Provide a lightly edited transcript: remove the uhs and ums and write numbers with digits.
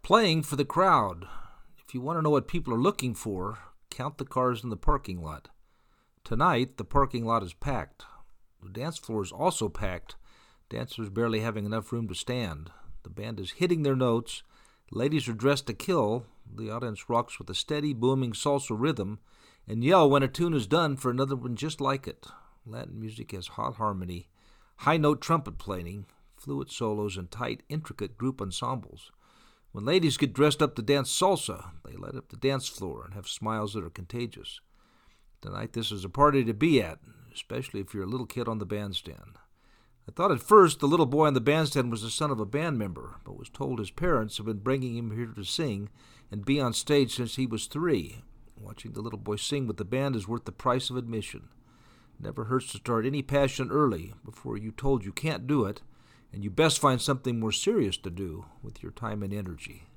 Playing for the crowd. If you want to know what people are looking for, count the cars in the parking lot. Tonight, the parking lot is packed. The dance floor is also packed, dancers barely having enough room to stand. The band is hitting their notes. Ladies are dressed to kill. The audience rocks with a steady, booming salsa rhythm and yell when a tune is done for another one just like it. Latin music has hot harmony, high-note trumpet playing, fluid solos, and tight, intricate group ensembles. When ladies get dressed up to dance salsa, they light up the dance floor and have smiles that are contagious. Tonight, this is a party to be at, especially if you're a little kid on the bandstand. I thought at first the little boy on the bandstand was the son of a band member, but was told his parents have been bringing him here to sing and be on stage since he was 3. Watching the little boy sing with the band is worth the price of admission. It never hurts to start any passion early before you're told you can't do it, and you best find something more serious to do with your time and energy.